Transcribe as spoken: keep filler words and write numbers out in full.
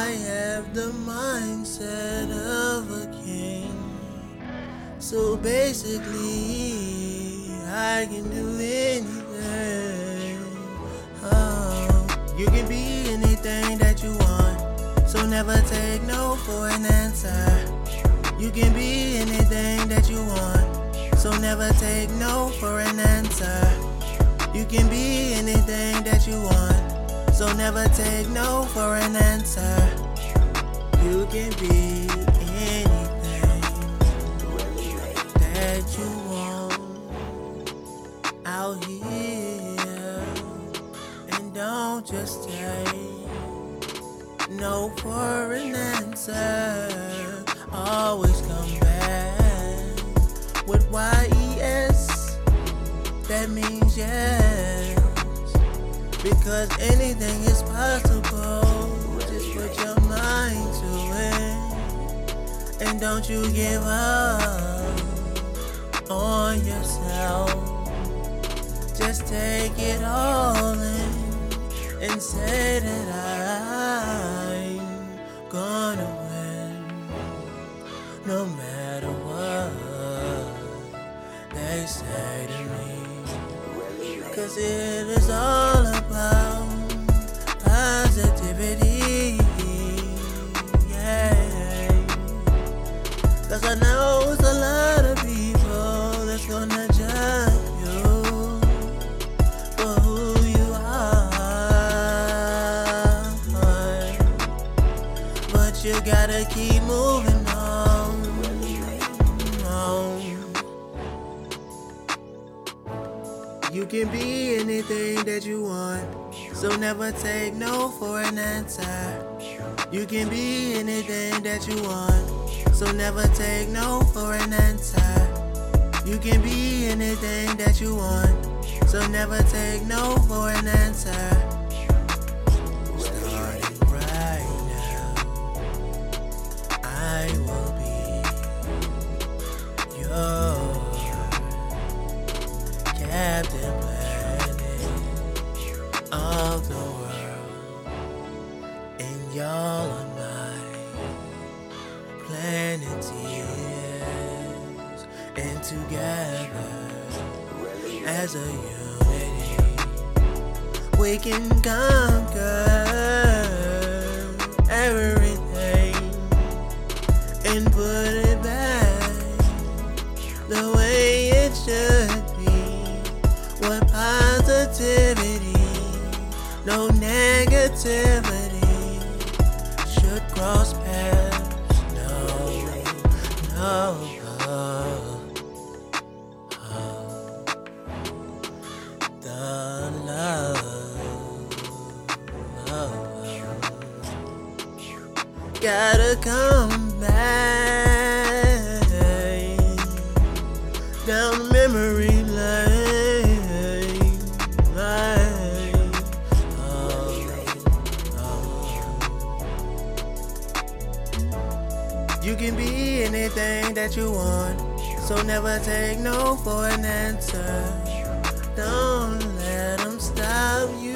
I have the mindset of a king. So basically, I can do anything. Oh, you can be anything that you want. So never take no for an answer. You can be anything that you want. So never take no for an answer. You can be anything that you want. So never take no for an answer. You can be anything that you want out here. And don't just take no for an answer. Always come back with Y E S. That means yes. Because anything is possible. Just put your mind to it. And don't you give up on yourself. Just take it all in and say that I'm gonna win. No matter what they say to me. Cause it is all about positivity, yeah. Cause I know it's a lot of people that's gonna judge you for who you are. But you gotta keep moving on, on. You can be anything that you want, so never take no for an answer. You can be anything that you want, so never take no for an answer. You can be anything that you want, so never take no for an answer. Starting right now, I will be your Captain Planet of the world, and y'all are my Planeteers, and together as a unity we can conquer everything and put it back the way it should be. With positivity, no negativity should cross paths. No, no. Oh, oh. The love, oh, oh. Gotta come back down memory lane. You can be anything that you want, so never take no for an answer. Don't let them stop you.